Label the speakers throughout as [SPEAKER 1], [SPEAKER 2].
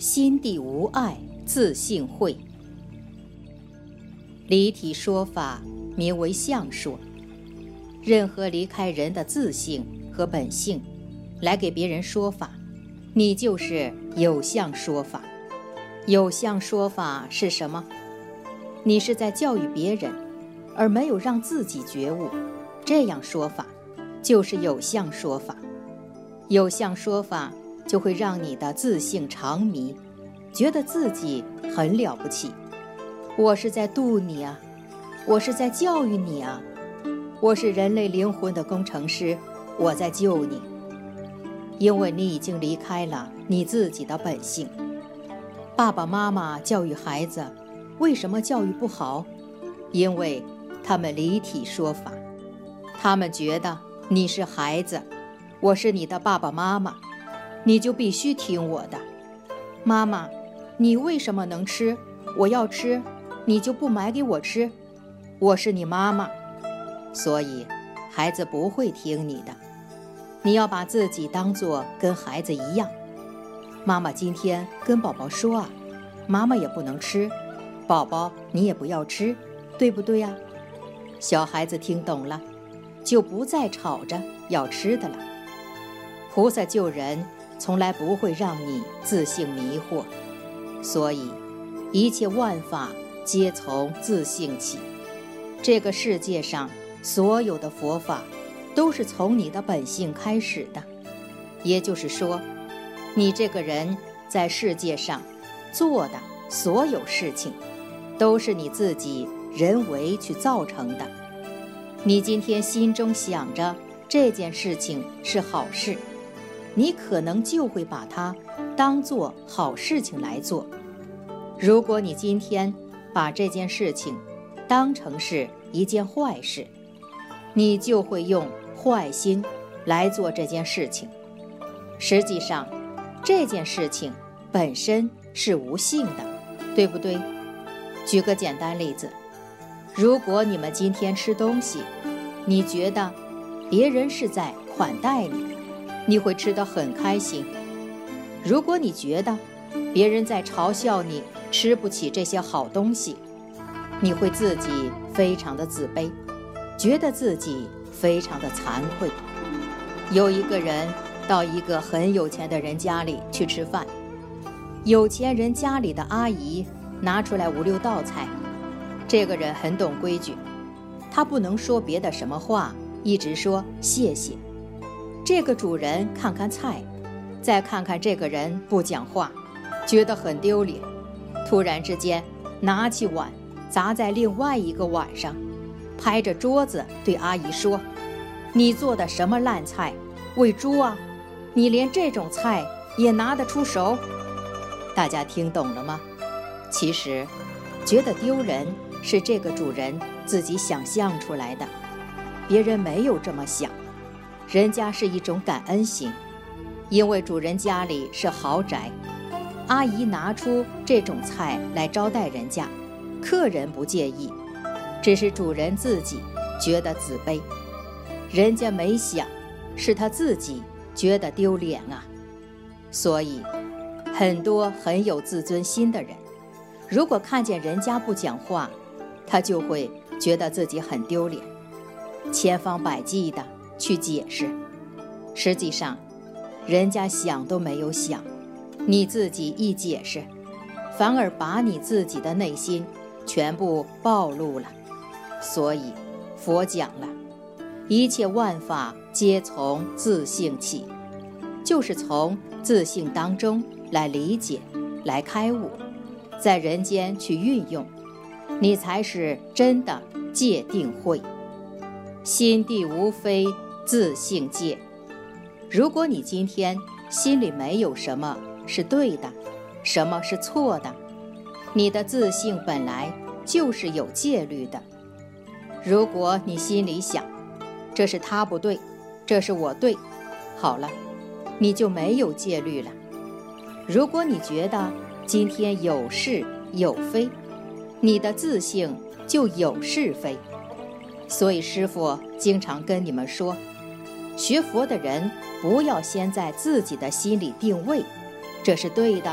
[SPEAKER 1] 心地无碍，自性慧。离体说法名为相说，任何离开人的自性和本性来给别人说法，你就是有相说法。有相说法是什么？你是在教育别人，而没有让自己觉悟，这样说法就是有相说法。有相说法就会让你的自性长迷，觉得自己很了不起。我是在度你啊，我是在教育你啊，我是人类灵魂的工程师，我在救你。因为你已经离开了你自己的本性。爸爸妈妈教育孩子，为什么教育不好？因为他们离体说法，他们觉得你是孩子，我是你的爸爸妈妈，你就必须听我的。妈妈，你为什么能吃？我要吃，你就不买给我吃？我是你妈妈。所以孩子不会听你的。你要把自己当作跟孩子一样。妈妈今天跟宝宝说啊，妈妈也不能吃，宝宝你也不要吃，对不对呀？小孩子听懂了，就不再吵着要吃的了。菩萨救人从来不会让你自性迷惑，所以一切万法皆从自性起。这个世界上所有的佛法都是从你的本性开始的。也就是说，你这个人在世界上做的所有事情都是你自己人为去造成的。你今天心中想着这件事情是好事，你可能就会把它当作好事情来做。如果你今天把这件事情当成是一件坏事，你就会用坏心来做这件事情。实际上这件事情本身是无性的，对不对？举个简单例子，如果你们今天吃东西，你觉得别人是在款待你，你会吃得很开心。如果你觉得别人在嘲笑你吃不起这些好东西，你会自己非常的自卑，觉得自己非常的惭愧。有一个人到一个很有钱的人家里去吃饭，有钱人家里的阿姨拿出来5、6道菜，这个人很懂规矩，他不能说别的什么话，一直说谢谢。这个主人看看菜，再看看这个人不讲话，觉得很丢脸，突然之间拿起碗砸在另外一个碗上，拍着桌子对阿姨说，你做的什么烂菜，喂猪啊？你连这种菜也拿得出手？大家听懂了吗？其实觉得丢人是这个主人自己想象出来的，别人没有这么想。人家是一种感恩心，因为主人家里是豪宅，阿姨拿出这种菜来招待人家，客人不介意，只是主人自己觉得自卑。人家没想，是他自己觉得丢脸啊。所以很多很有自尊心的人，如果看见人家不讲话，他就会觉得自己很丢脸，千方百计的去解释。实际上人家想都没有想，你自己一解释，反而把你自己的内心全部暴露了。所以佛讲了，一切万法皆从自性起，就是从自性当中来理解，来开悟，在人间去运用，你才是真的戒定慧。心地无非自性戒。如果你今天心里没有什么是对的，什么是错的，你的自性本来就是有戒律的。如果你心里想，这是他不对，这是我对，好了，你就没有戒律了。如果你觉得今天有是有非，你的自性就有是非。所以师父经常跟你们说，学佛的人不要先在自己的心里定位，这是对的，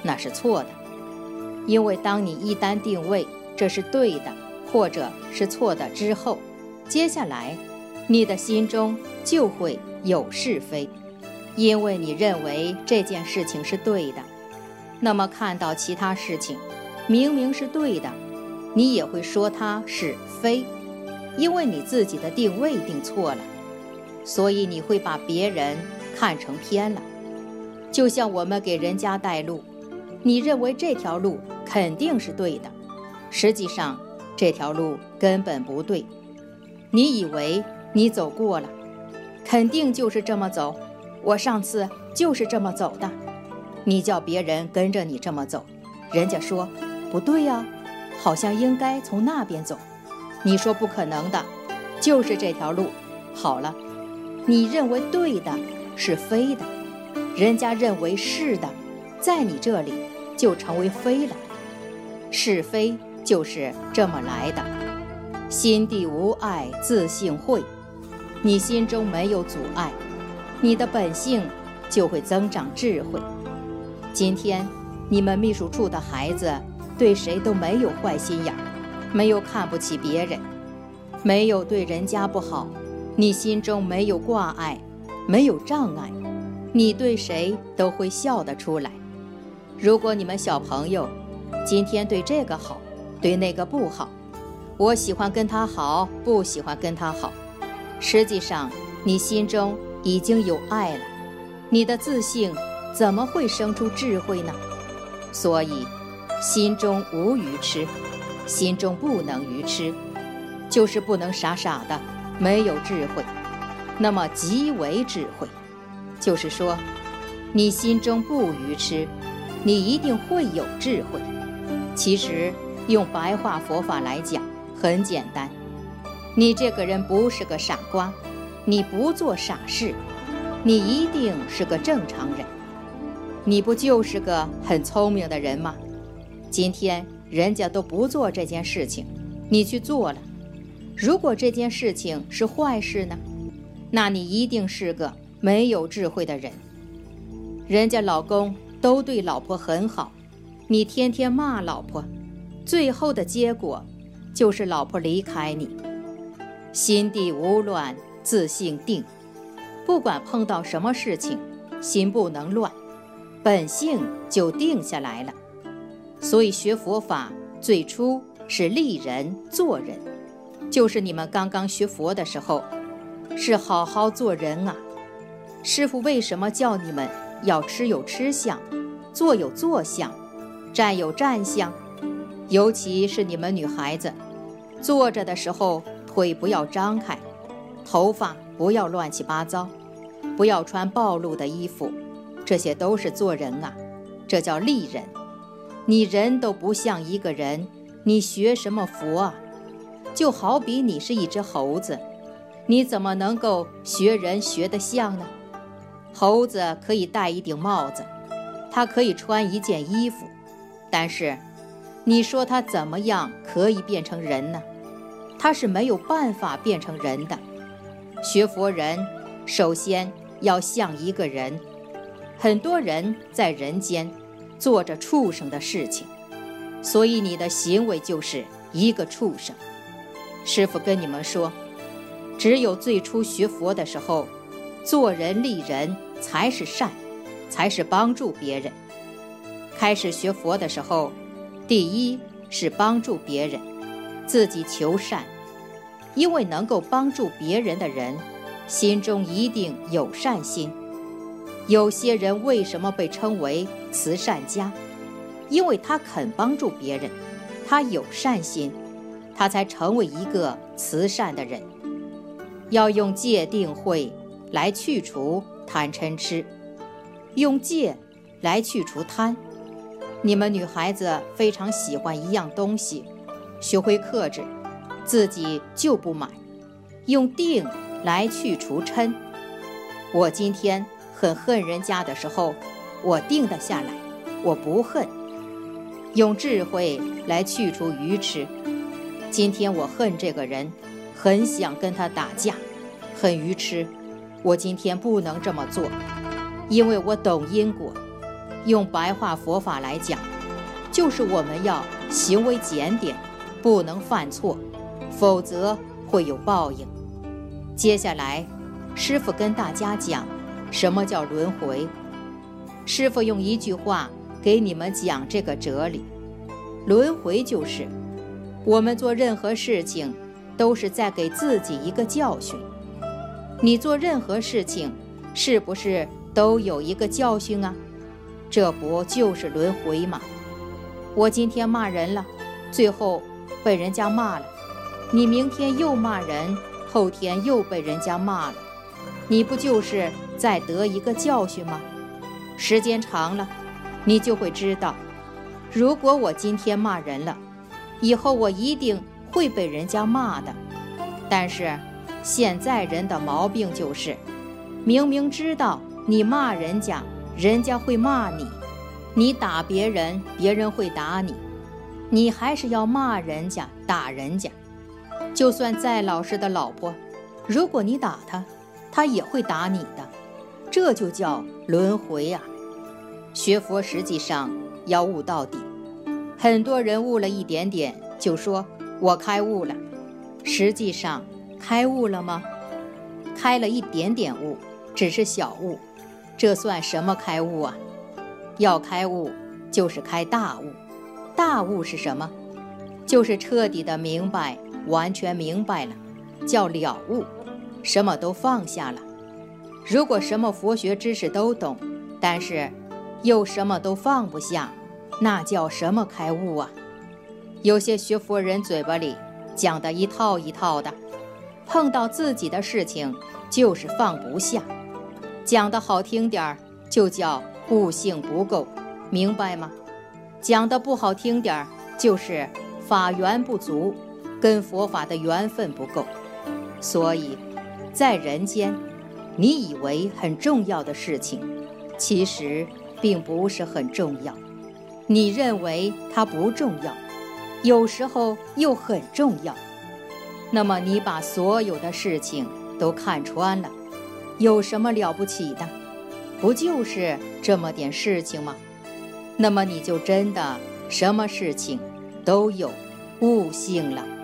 [SPEAKER 1] 那是错的。因为当你一旦定位这是对的或者是错的之后，接下来你的心中就会有是非。因为你认为这件事情是对的，那么看到其他事情明明是对的，你也会说它是非，因为你自己的定位定错了，所以你会把别人看成偏了。就像我们给人家带路，你认为这条路肯定是对的，实际上这条路根本不对。你以为你走过了，肯定就是这么走，我上次就是这么走的。你叫别人跟着你这么走，人家说不对呀，好像应该从那边走。你说不可能的，就是这条路。好了，你认为对的是非的，人家认为是的，在你这里就成为非了。是非就是这么来的。心地无碍自性慧，你心中没有阻碍，你的本性就会增长智慧。今天你们秘书处的孩子对谁都没有坏心眼，没有看不起别人，没有对人家不好，你心中没有挂碍，没有障碍，你对谁都会笑得出来。如果你们小朋友今天对这个好，对那个不好，我喜欢跟他好，不喜欢跟他好，实际上你心中已经有爱了，你的自性怎么会生出智慧呢？所以心中无愚痴，心中不能愚痴，就是不能傻傻的没有智慧。那么即为智慧，就是说你心中不愚痴，你一定会有智慧。其实用白话佛法来讲很简单，你这个人不是个傻瓜，你不做傻事，你一定是个正常人。你不就是个很聪明的人吗？今天人家都不做这件事情，你去做了，如果这件事情是坏事呢，那你一定是个没有智慧的人。人家老公都对老婆很好，你天天骂老婆，最后的结果就是老婆离开你。心地无乱自性定，不管碰到什么事情，心不能乱，本性就定下来了。所以学佛法最初是立人做人，就是你们刚刚学佛的时候是好好做人啊。师父为什么叫你们要吃有吃相，坐有坐相，站有站相？尤其是你们女孩子，坐着的时候腿不要张开，头发不要乱七八糟，不要穿暴露的衣服，这些都是做人啊，这叫立人。你人都不像一个人，你学什么佛啊？就好比你是一只猴子，你怎么能够学人学得像呢？猴子可以戴一顶帽子，它可以穿一件衣服，但是你说它怎么样可以变成人呢？它是没有办法变成人的。学佛人首先要像一个人，很多人在人间做着畜生的事情，所以你的行为就是一个畜生。师父跟你们说，只有最初学佛的时候，做人立人才是善，才是帮助别人。开始学佛的时候，第一是帮助别人，自己求善，因为能够帮助别人的人心中一定有善心。有些人为什么被称为慈善家？因为他肯帮助别人，他有善心，他才成为一个慈善的人。要用戒定慧来去除贪嗔痴，用戒来去除贪。你们女孩子非常喜欢一样东西，学会克制，自己就不买，用定来去除嗔。我今天很恨人家的时候，我定得下来，我不恨。用智慧来去除愚痴。今天我恨这个人，很想跟他打架，很愚痴，我今天不能这么做，因为我懂因果。 用白话佛法来讲，就是我们要行为检点，不能犯错，否则会有报应。接下来师父跟大家讲什么叫轮回。师父用一句话给你们讲这个哲理。轮回就是我们做任何事情都是在给自己一个教训。你做任何事情是不是都有一个教训啊？这不就是轮回吗？我今天骂人了，最后被人家骂了，你明天又骂人，后天又被人家骂了，你不就是在得一个教训吗？时间长了，你就会知道，如果我今天骂人了，以后我一定会被人家骂的。但是现在人的毛病就是，明明知道你骂人家，人家会骂你；你打别人，别人会打你，你还是要骂人家，打人家。就算再老实的老婆，如果你打她，她也会打你的。这就叫轮回啊！学佛实际上要悟到底。很多人悟了一点点，就说我开悟了。实际上开悟了吗？开了一点点悟，只是小悟，这算什么开悟啊？要开悟就是开大悟。大悟是什么？就是彻底的明白，完全明白了，叫了悟，什么都放下了。如果什么佛学知识都懂，但是又什么都放不下，那叫什么开悟啊？有些学佛人嘴巴里讲的一套一套的，碰到自己的事情就是放不下。讲的好听点就叫悟性不够，明白吗？讲的不好听点就是法缘不足，跟佛法的缘分不够。所以在人间，你以为很重要的事情，其实并不是很重要。你认为它不重要，有时候又很重要。那么你把所有的事情都看穿了，有什么了不起的？不就是这么点事情吗？那么你就真的什么事情都有悟性了。